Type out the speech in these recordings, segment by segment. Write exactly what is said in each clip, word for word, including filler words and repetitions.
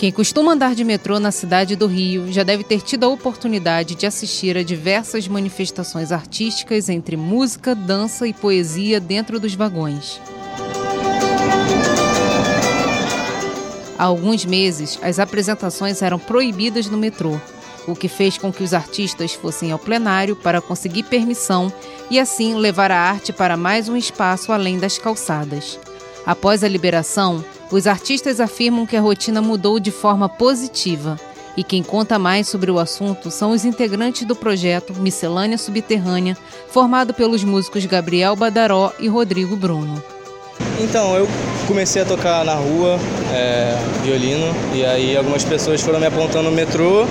Quem costuma andar de metrô na cidade do Rio já deve ter tido a oportunidade de assistir a diversas manifestações artísticas entre música, dança e poesia dentro dos vagões. Há alguns meses, as apresentações eram proibidas no metrô, o que fez com que os artistas fossem ao plenário para conseguir permissão e assim levar a arte para mais um espaço além das calçadas. Após a liberação, os artistas afirmam que a rotina mudou de forma positiva e quem conta mais sobre o assunto são os integrantes do projeto Miscelânea Subterrânea, formado pelos músicos Gabriel Badaró e Rodrigo Bruno. Então, eu comecei a tocar na rua, é, violino, e aí algumas pessoas foram me apontando no metrô,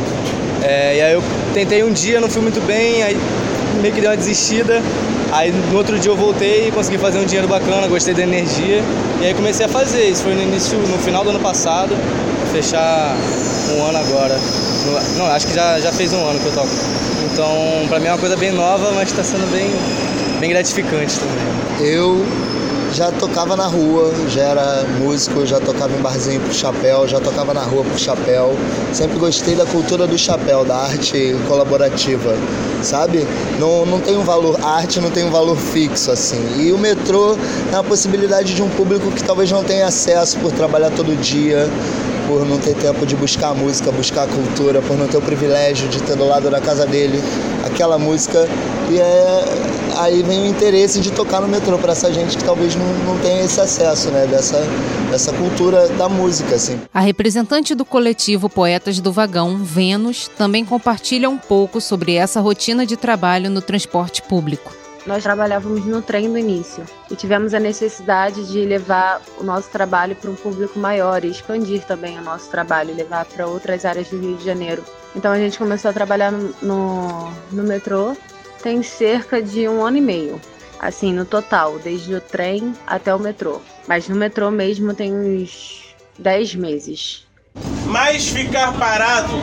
é, e aí eu tentei um dia, não fui muito bem, aí meio que dei uma desistida, aí no outro dia eu voltei e consegui fazer um dinheiro bacana, gostei da energia, e aí comecei a fazer. Isso foi no início, no final do ano passado, vou fechar um ano agora. No, não, acho que já, já fez um ano que eu toco. Então, pra mim é uma coisa bem nova, mas tá sendo bem, bem gratificante também. Eu já tocava na rua, já era músico, já tocava em barzinho pro chapéu, já tocava na rua pro chapéu. Sempre gostei da cultura do chapéu, da arte colaborativa, sabe? Não, não tem um valor, a arte não tem um valor fixo, assim. E o metrô é a possibilidade de um público que talvez não tenha acesso por trabalhar todo dia, por não ter tempo de buscar música, buscar cultura, por não ter o privilégio de ter do lado da casa dele aquela música. E é, aí vem o interesse de tocar no metrô para essa gente que talvez não, não tenha esse acesso, né, dessa, dessa cultura da música, assim. A representante do coletivo Poetas do Vagão, Vênus, também compartilha um pouco sobre essa rotina de trabalho no transporte público. Nós trabalhávamos no trem no início e tivemos a necessidade de levar o nosso trabalho para um público maior e expandir também o nosso trabalho, levar para outras áreas do Rio de Janeiro. Então a gente começou a trabalhar no, no, no metrô tem cerca de um ano e meio, assim, no total, desde o trem até o metrô. Mas no metrô mesmo tem uns dez meses. Mas ficar parado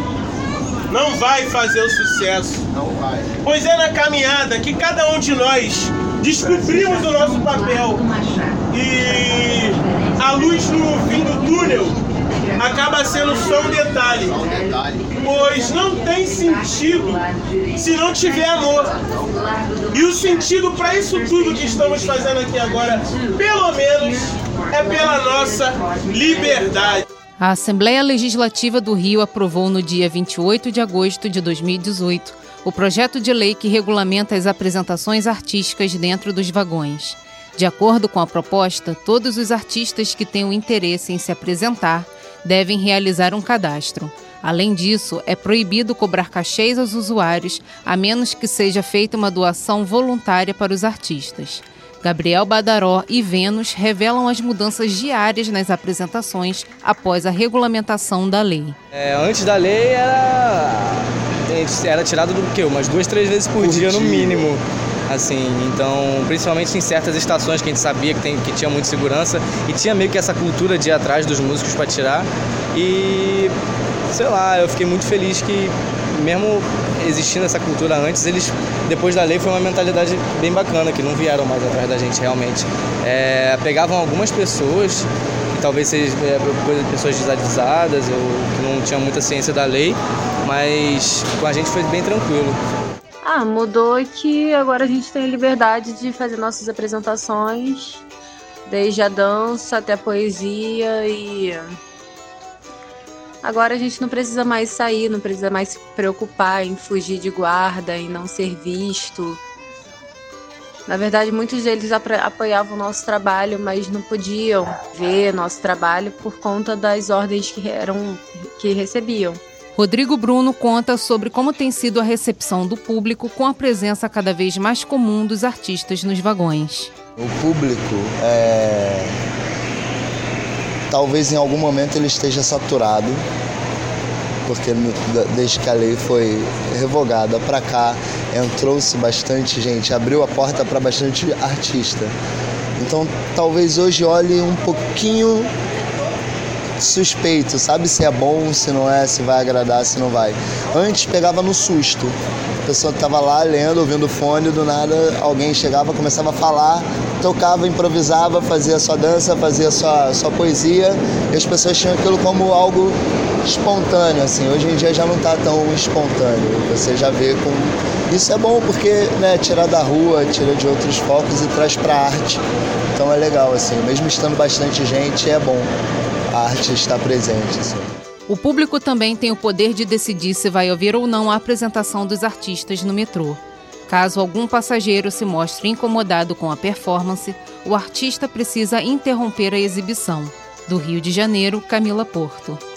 não vai fazer o sucesso. Não vai. Pois é na caminhada que cada um de nós descobrimos o nosso papel. E a luz no fim do túnel acaba sendo só um detalhe. Pois não tem sentido se não tiver amor. E o sentido para isso tudo que estamos fazendo aqui agora, pelo menos, é pela nossa liberdade. A Assembleia Legislativa do Rio aprovou no dia vinte e oito de agosto de dois mil e dezoito o projeto de lei que regulamenta as apresentações artísticas dentro dos vagões. De acordo com a proposta, todos os artistas que tenham interesse em se apresentar devem realizar um cadastro. Além disso, é proibido cobrar cachês aos usuários, a menos que seja feita uma doação voluntária para os artistas. Gabriel Badaró e Vênus revelam as mudanças diárias nas apresentações após a regulamentação da lei. É, antes da lei era, era tirado do quê? Umas duas, três vezes por, por dia, dia no mínimo. Assim, então, principalmente em certas estações que a gente sabia que, tem, que tinha muita segurança e tinha meio que essa cultura de ir atrás dos músicos para tirar. E, sei lá, eu fiquei muito feliz que, mesmo existindo essa cultura antes, eles, depois da lei, foi uma mentalidade bem bacana, que não vieram mais atrás da gente realmente. É, pegavam algumas pessoas, que talvez sejam é, pessoas desavisadas ou que não tinham muita ciência da lei, mas com a gente foi bem tranquilo. Ah, mudou que agora a gente tem liberdade de fazer nossas apresentações, desde a dança até a poesia, e agora a gente não precisa mais sair, não precisa mais se preocupar em fugir de guarda, em não ser visto. Na verdade, muitos deles apoiavam o nosso trabalho, mas não podiam ver nosso trabalho por conta das ordens que, eram, que recebiam. Rodrigo Bruno conta sobre como tem sido a recepção do público com a presença cada vez mais comum dos artistas nos vagões. O público, é... talvez em algum momento ele esteja saturado, porque desde que a lei foi revogada para cá, entrou-se bastante gente, abriu a porta para bastante artista. Então talvez hoje olhe um pouquinho suspeito, sabe se é bom, se não é, se vai agradar, se não vai. Antes pegava no susto. A pessoa estava lá lendo, ouvindo fone, do nada alguém chegava, começava a falar, tocava, improvisava, fazia sua dança, fazia sua, sua poesia, e as pessoas tinham aquilo como algo espontâneo, assim. Hoje em dia já não está tão espontâneo, você já vê com... Isso é bom porque, né, tira da rua, tira de outros focos e traz para a arte. Então é legal, assim, mesmo estando bastante gente, é bom a arte estar presente, assim. O público também tem o poder de decidir se vai ouvir ou não a apresentação dos artistas no metrô. Caso algum passageiro se mostre incomodado com a performance, o artista precisa interromper a exibição. Do Rio de Janeiro, Camila Porto.